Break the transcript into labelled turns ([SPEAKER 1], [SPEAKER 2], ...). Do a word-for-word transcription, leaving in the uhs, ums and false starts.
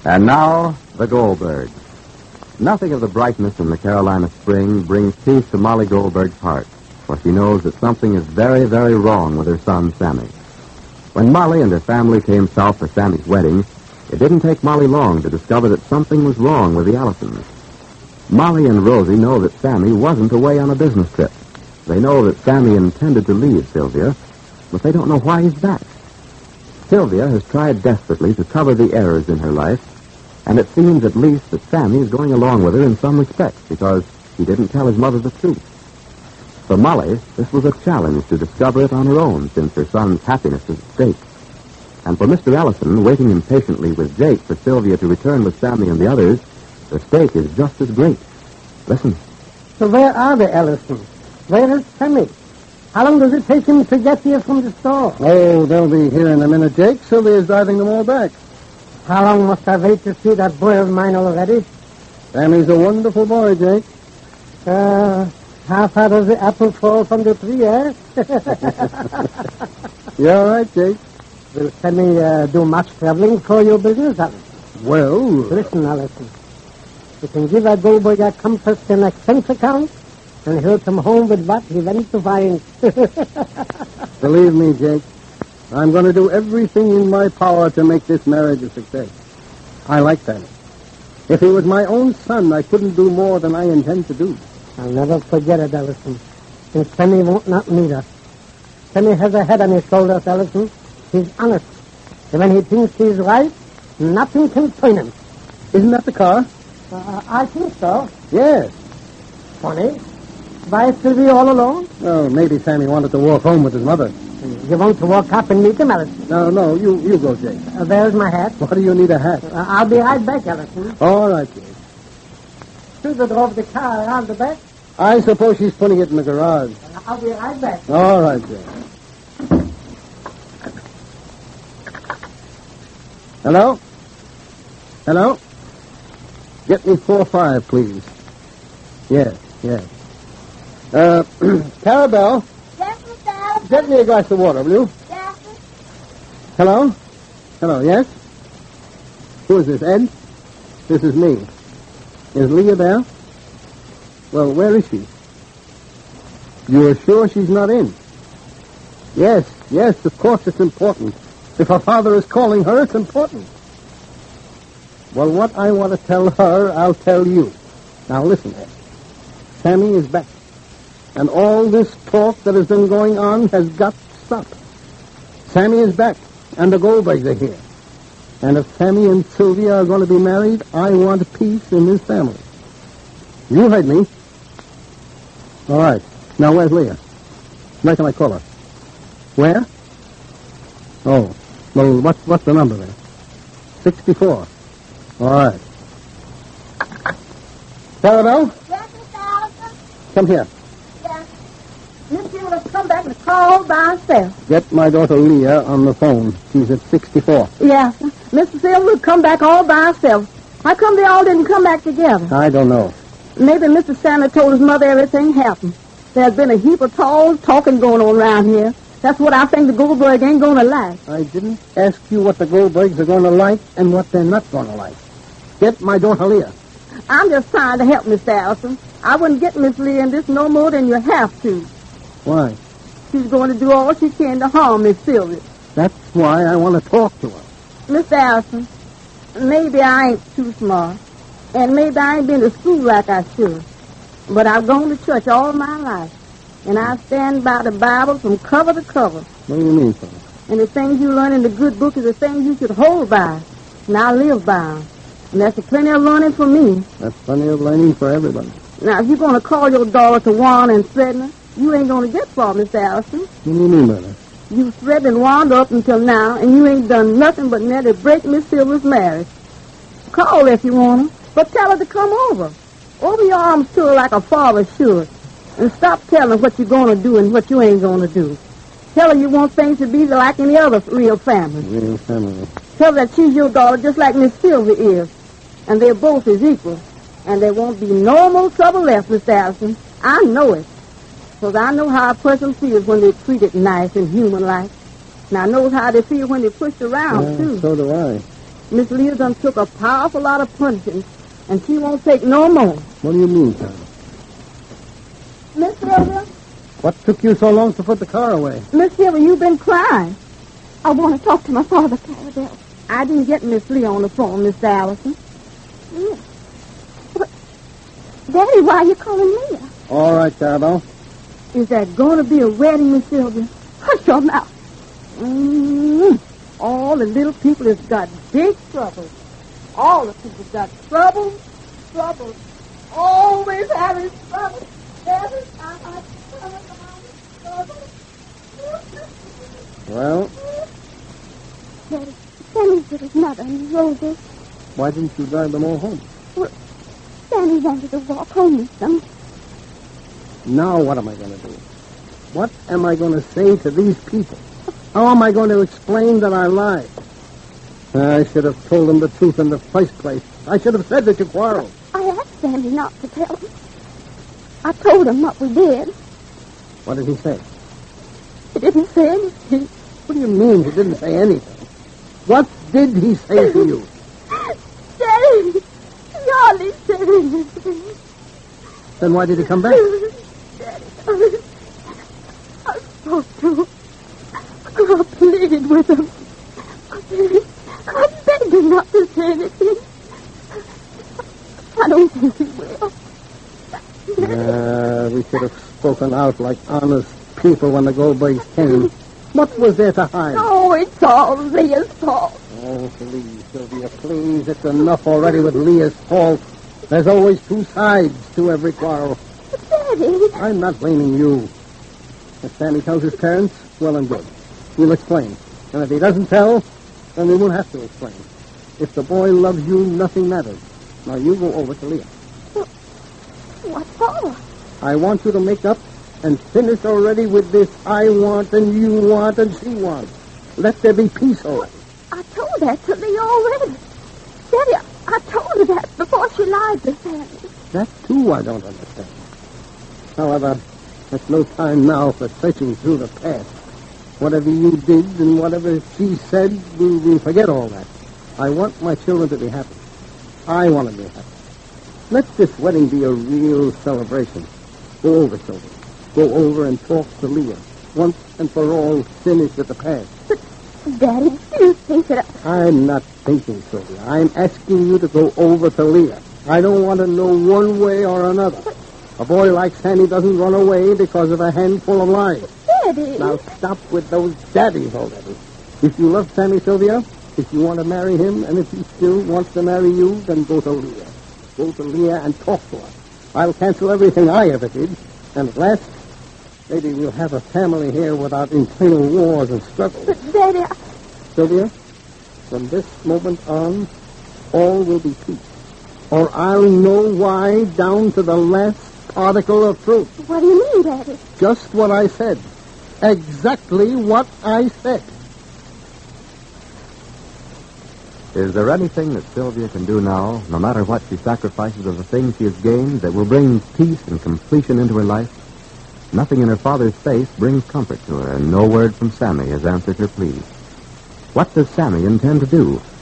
[SPEAKER 1] And now, the Goldbergs. Nothing of the brightness in the Carolina spring brings peace to Molly Goldberg's heart, for she knows that something is very, very wrong with her son, Sammy. When Molly and her family came south for Sammy's wedding, it didn't take Molly long to discover that something was wrong with the Allisons. Molly and Rosie know that Sammy wasn't away on a business trip. They know that Sammy intended to leave Sylvia, but they don't know why he's back. Sylvia has tried desperately to cover the errors in her life, and it seems at least that Sammy is going along with her in some respects because he didn't tell his mother the truth. For Molly, this was a challenge to discover it on her own since her son's happiness is at stake. And for Mister Allison, waiting impatiently with Jake for Sylvia to return with Sammy and the others, the stake is just as great. Listen.
[SPEAKER 2] So where are the Allisons? Where is Sammy? How long does it take him to get here from the store?
[SPEAKER 3] Oh, they'll be here in a minute, Jake. Sylvia's driving them all back.
[SPEAKER 2] How long must I wait to see that boy of mine already?
[SPEAKER 3] Sammy's a wonderful boy, Jake.
[SPEAKER 2] Uh, how far does the apple fall from the tree, eh?
[SPEAKER 3] You all right, Jake?
[SPEAKER 2] Will Sammy uh, do much traveling for your business, Allison?
[SPEAKER 3] Well...
[SPEAKER 2] Listen, Allison. You can give that Goldberg a compass and expense account, and he'll come home with what he went to find.
[SPEAKER 3] Believe me, Jake, I'm going to do everything in my power to make this marriage a success. I like Sammy. If he was my own son, I couldn't do more than I intend to do.
[SPEAKER 2] I'll never forget it, Allison. And Sammy won't not meet us. Sammy has a head on his shoulders, Allison. He's honest. And when he thinks he's right, nothing can turn him.
[SPEAKER 3] Isn't that the car?
[SPEAKER 2] Uh, I think so.
[SPEAKER 3] Yes.
[SPEAKER 2] Funny. Why should we all alone?
[SPEAKER 3] Oh, maybe Sammy wanted to walk home with his mother.
[SPEAKER 2] You want to walk up and meet him, Allison?
[SPEAKER 3] No, no, you you go, Jake.
[SPEAKER 2] Uh, there's my hat.
[SPEAKER 3] Why do you need a hat?
[SPEAKER 2] Uh, I'll be right back, Allison.
[SPEAKER 3] All right, Jake.
[SPEAKER 2] Should have drove the car around the back.
[SPEAKER 3] I suppose she's putting it in the garage.
[SPEAKER 2] Uh, I'll be right back.
[SPEAKER 3] All right, Jake. Hello? Hello? Get me four five, please. Yes, yes. Uh, Carabelle?
[SPEAKER 4] Yes, Mister Allison?
[SPEAKER 3] Get me a glass of water, will you?
[SPEAKER 4] Yes, sir.
[SPEAKER 3] Hello? Hello, yes? Who is this, Ed? This is me. Is Leah there? Well, where is she? You are sure she's not in? Yes, yes, of course it's important. If her father is calling her, it's important. Well, what I want to tell her, I'll tell you. Now, listen, Ed. Sammy is back. And all this talk that has been going on has got to stop. Sammy is back, and the Goldbergs are here. And if Sammy and Sylvia are going to be married, I want peace in this family. You heard me. All right. Now, where's Leah? Where can I call her? Where? Oh. Well, what's, what's the number there? sixty-four. All right. Carabelle?
[SPEAKER 4] Yes, Mister Allison?
[SPEAKER 3] Come here.
[SPEAKER 4] Yes. Miss Hill has come back and called by herself.
[SPEAKER 3] Get my daughter Leah on the phone. She's at sixty-four.
[SPEAKER 4] Yes. Missus Hill will come back all by herself. How come they all didn't come back together?
[SPEAKER 3] I don't know.
[SPEAKER 4] Maybe Mister Sandler told his mother everything happened. There's been a heap of tall talking going on around here. That's what I think the Goldberg ain't going to like.
[SPEAKER 3] I didn't ask you what the Goldbergs are going to like and what they're not going to like. Get my daughter Leah.
[SPEAKER 4] I'm just trying to help Mister Allison. I wouldn't get Miss Lee in this no more than you have to.
[SPEAKER 3] Why?
[SPEAKER 4] She's going to do all she can to harm Miss Sylvia.
[SPEAKER 3] That's why I want to talk to her.
[SPEAKER 4] Mister Allison, maybe I ain't too smart, and maybe I ain't been to school like I should, but I've gone to church all my life, and I stand by the Bible from cover to cover.
[SPEAKER 3] What do you mean, son?
[SPEAKER 4] And the things you learn in the good book is the things you should hold by, and I live by them. And that's a plenty of learning for me.
[SPEAKER 3] That's plenty of learning for everybody.
[SPEAKER 4] Now, if you're going to call your daughter to Warren and threaten her, you ain't going to get far, Mister Allison.
[SPEAKER 3] What do you mean by that?
[SPEAKER 4] You've threatened and wound up until now, and you ain't done nothing but nearly break Miss Silver's marriage. Call if you want her, but tell her to come over. Open your arms to her like a father should, and stop telling her what you're going to do and what you ain't going to do. Tell her you want things to be like any other real family.
[SPEAKER 3] Real family.
[SPEAKER 4] Tell her that she's your daughter just like Miss Sylvia is, and they're both as equal, and there won't be no more trouble left, Mister Allison. I know it. Because I know how a person feels when they're treated nice and human-like. And I know how they feel when they're pushed around,
[SPEAKER 3] yeah,
[SPEAKER 4] too.
[SPEAKER 3] So do I.
[SPEAKER 4] Miss Leah done took a powerful lot of punishing, and she won't take no more.
[SPEAKER 3] What do you mean, Carol?
[SPEAKER 4] Miss Sylvia?
[SPEAKER 3] What took you so long to put the car away?
[SPEAKER 4] Miss Sylvia, you've been crying.
[SPEAKER 5] I want to talk to my father, Clarabelle.
[SPEAKER 4] I didn't get Miss Leah on the phone, Miss Allison.
[SPEAKER 5] Yeah. But, Daddy, why are you calling Leah?
[SPEAKER 3] All right, Carabelle.
[SPEAKER 4] Is that going to be a wedding, Miss Sylvia?
[SPEAKER 5] Hush your mouth.
[SPEAKER 4] Mm-hmm. All the little people has got big trouble. All the people got trouble, trouble. Always having trouble. Every time I turn around, trouble.
[SPEAKER 3] Well,
[SPEAKER 5] Daddy, Sammy's with his mother and Rosie.
[SPEAKER 3] why didn't you drive them all home?
[SPEAKER 5] Well, Sammy wanted to walk home with them.
[SPEAKER 3] Now what am I going to do? What am I going to say to these people? How am I going to explain that I lied? I should have told them the truth in the first place. I should have said that you quarreled.
[SPEAKER 5] I asked Sandy not to tell him. I told him what we did.
[SPEAKER 3] What did he say?
[SPEAKER 5] He didn't say anything.
[SPEAKER 3] What do you mean he didn't say anything? What did he say to you?
[SPEAKER 5] Daddy, he hardly said anything.
[SPEAKER 3] Then why did he come back?
[SPEAKER 5] Daddy, I, I spoke to him. I pleaded with him. I begged, I begged him not to say anything. I don't think he will.
[SPEAKER 3] Uh, we should have spoken out like honest people when the Goldbergs came. What was there to hide?
[SPEAKER 5] Oh, it's all Leah's fault.
[SPEAKER 3] Oh, please, Sylvia, please. It's enough already with Leah's fault. There's always two sides to every quarrel.
[SPEAKER 5] Daddy.
[SPEAKER 3] I'm not blaming you. If Sammy tells his parents, well and good. We'll explain. And if he doesn't tell, then we won't have to explain. If the boy loves you, nothing matters. Now you go over to Leah.
[SPEAKER 5] What for?
[SPEAKER 3] I want you to make up and finish already with this I want and you want and she wants. Let there be peace already.
[SPEAKER 5] I told that to Leah already. Daddy, I, I told her that before she lied to Sammy.
[SPEAKER 3] That, too, I don't understand. However, there's no time now for searching through the past. Whatever you did and whatever she said, we, we forget all that. I want my children to be happy. I want to be happy. Let this wedding be a real celebration. Go over, children. Go over and talk to Leah. Once and for all, finish with the past.
[SPEAKER 5] But, Daddy, do you think that I...
[SPEAKER 3] I'm not thinking, Sylvia. I'm asking you to go over to Leah. I don't want to know one way or another. A boy like Sammy doesn't run away because of a handful of lies.
[SPEAKER 5] Daddy...
[SPEAKER 3] Now stop with those daddies already. If you love Sammy, Sylvia, if you want to marry him, and if he still wants to marry you, then go to Leah. Go to Leah and talk to her. I'll cancel everything I ever did. And at last, maybe we'll have a family here without internal wars and struggles.
[SPEAKER 5] But, Daddy, I...
[SPEAKER 3] Sylvia, from this moment on, all will be peace. Or I'll know why down to the last particle of truth.
[SPEAKER 5] What do you mean, Daddy?
[SPEAKER 3] Just what I said. Exactly what I said.
[SPEAKER 1] Is there anything that Sylvia can do now, no matter what she sacrifices of the things she has gained, that will bring peace and completion into her life? Nothing in her father's face brings comfort to her, and no word from Sammy has answered her plea. What does Sammy intend to do?